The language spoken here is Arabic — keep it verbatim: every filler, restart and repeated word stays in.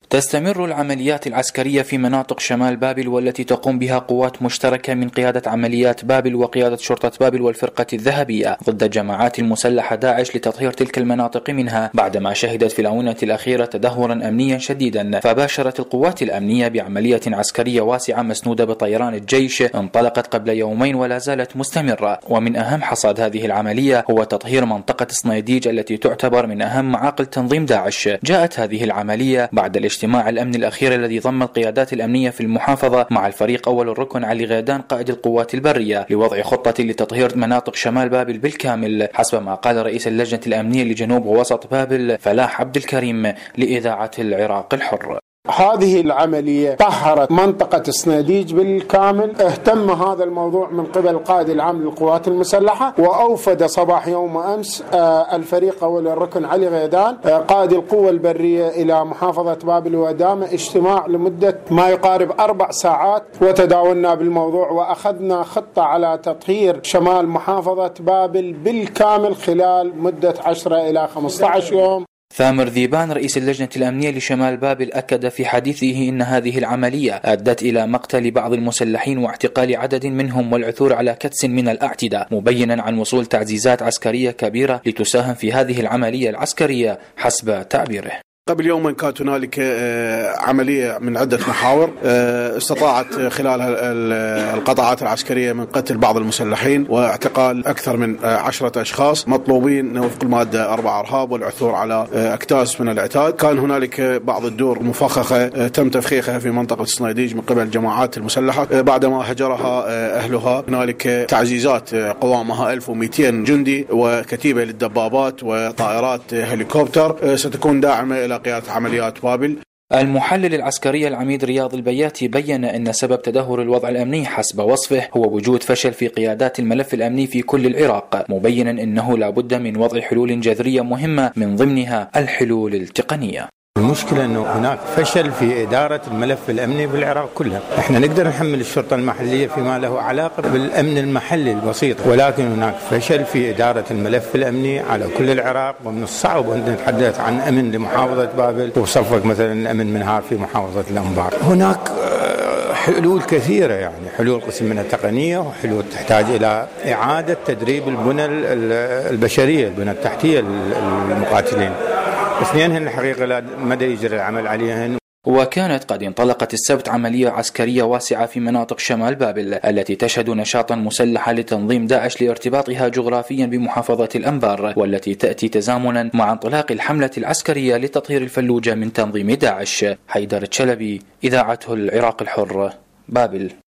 تستمر العمليات العسكرية في مناطق شمال بابل والتي تقوم بها قوات مشتركة من قيادة عمليات بابل وقيادة شرطة بابل والفرقة الذهبية ضد الجماعات المسلحة داعش لتطهير تلك المناطق منها، بعدما شهدت في الآونة الأخيرة تدهورا أمنيا شديدا. فباشرت القوات الأمنية بعملية عسكرية واسعة مسنودة بطيران الجيش انطلقت قبل يومين ولا زالت مستمرة. ومن أهم حصاد هذه العملية هو تطهير منطقة صنيديج التي تعتبر من أهم معاقل تنظيم داعش. جاءت هذه العملية بعد اجتماع الأمن الأخير الذي ضم القيادات الأمنية في المحافظة مع الفريق أول الركن علي غيدان قائد القوات البرية لوضع خطة لتطهير مناطق شمال بابل بالكامل، حسب ما قال رئيس اللجنة الأمنية لجنوب ووسط بابل فلاح عبد الكريم لإذاعة العراق الحر. هذه العملية طهرت منطقة صنيديج بالكامل. اهتم هذا الموضوع من قبل قائد العام للقوات المسلحة، وأوفد صباح يوم أمس الفريق أول الركن علي غيدان قائد القوة البرية إلى محافظة بابل ودام اجتماع لمدة ما يقارب أربع ساعات، وتداولنا بالموضوع وأخذنا خطة على تطهير شمال محافظة بابل بالكامل خلال مدة عشرة إلى خمسة عشر يوم. ثامر ذيبان رئيس اللجنة الأمنية لشمال بابل أكد في حديثه إن هذه العملية أدت إلى مقتل بعض المسلحين واعتقال عدد منهم والعثور على كدس من الأعتداء، مبينا عن وصول تعزيزات عسكرية كبيرة لتساهم في هذه العملية العسكرية حسب تعبيره. قبل يومين كانت هنالك عملية من عدة محاور استطاعت خلالها القطاعات العسكرية من قتل بعض المسلحين واعتقال أكثر من عشرة أشخاص مطلوبين وفق المادة أربعة إرهاب والعثور على أكتاس من العتاد. كان هنالك بعض الدور مفخخة تم تفخيخها في منطقة صنيديج من قبل الجماعات المسلحة بعدما هجرها أهلها. هنالك تعزيزات قوامها ألف ومئتين جندي وكتيبة للدبابات وطائرات هليكوبتر ستكون داعمة إلى قيادة عمليات بابل. المحلل العسكري العميد رياض البياتي بين أن سبب تدهور الوضع الأمني حسب وصفه هو وجود فشل في قيادات الملف الأمني في كل العراق، مبينا أنه لا بد من وضع حلول جذرية مهمة من ضمنها الحلول التقنية. المشكلة أنه هناك فشل في إدارة الملف الأمني بالعراق كلها. إحنا نقدر نحمل الشرطة المحلية فيما له علاقة بالأمن المحلي البسيط، ولكن هناك فشل في إدارة الملف الأمني على كل العراق، ومن الصعب أن نتحدث عن أمن لمحافظة بابل وصفق مثلا الأمن منها في محافظة الأنبار. هناك حلول كثيرة، يعني حلول قسم منها تقنية وحلول تحتاج إلى إعادة تدريب البنى البشرية البنى التحتية للمقاتلين. اثنينهن الحقيقة لا مدى يجري العمل عليهن. وكانت قد انطلقت السبت عملية عسكرية واسعة في مناطق شمال بابل التي تشهد نشاطا مسلحا لتنظيم داعش لارتباطها جغرافيا بمحافظة الأنبار، والتي تأتي تزامنا مع انطلاق الحملة العسكرية لتطهير الفلوجة من تنظيم داعش. حيدر الشلبي، إذاعة العراق الحر، بابل.